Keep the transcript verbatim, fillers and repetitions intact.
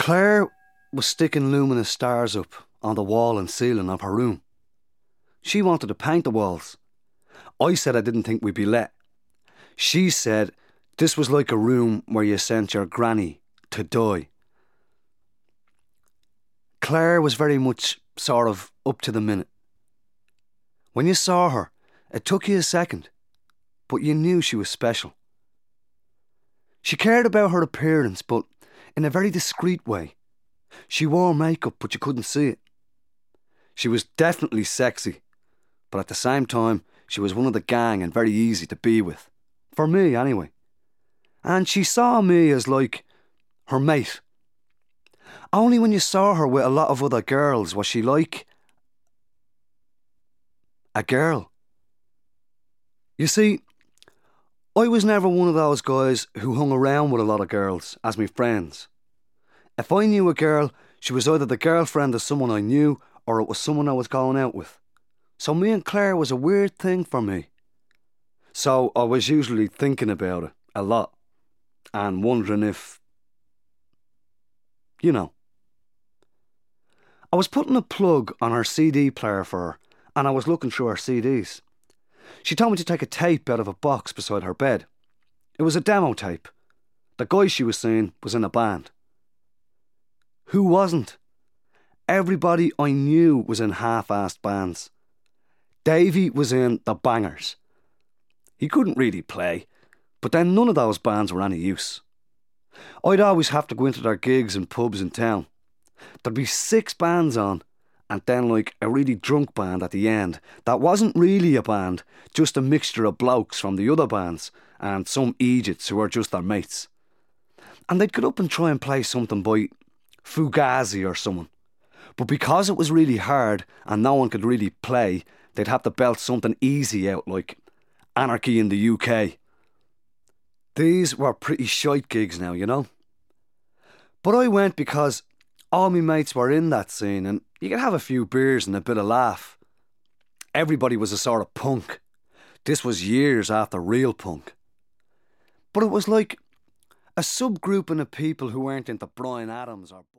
Claire was sticking luminous stars up on the wall and ceiling of her room. She wanted to paint the walls. I said I didn't think we'd be let. She said this was like a room where you sent your granny to die. Claire was very much sort of up to the minute. When you saw her, it took you a second, but you knew she was special. She cared about her appearance, but in a very discreet way. She wore makeup, but you couldn't see it. She was definitely sexy, but at the same time, she was one of the gang and very easy to be with. For me, anyway. And she saw me as like her mate. Only when you saw her with a lot of other girls was she like a girl. You see, I was never one of those guys who hung around with a lot of girls as my friends. If I knew a girl, she was either the girlfriend of someone I knew or it was someone I was going out with. So me and Claire was a weird thing for me. So I was usually thinking about it a lot and wondering if, you know. I was putting a plug on her C D player for her and I was looking through her C Ds. She told me to take a tape out of a box beside her bed. It was a demo tape. The guy she was seeing was in a band. Who wasn't? Everybody I knew was in half-assed bands. Davey was in the Bangers. He couldn't really play, but then none of those bands were any use. I'd always have to go into their gigs and pubs in town. There'd be six bands on, and then like a really drunk band at the end that wasn't really a band, just a mixture of blokes from the other bands and some idiots who were just their mates. And they'd get up and try and play something by Fugazi or someone. But because it was really hard and no one could really play, they'd have to belt something easy out like Anarchy in the U K. These were pretty shite gigs now, you know. But I went because all my mates were in that scene and you could have a few beers and a bit of laugh. Everybody was a sort of punk. This was years after real punk. But it was like a subgrouping of people who weren't into Bryan Adams or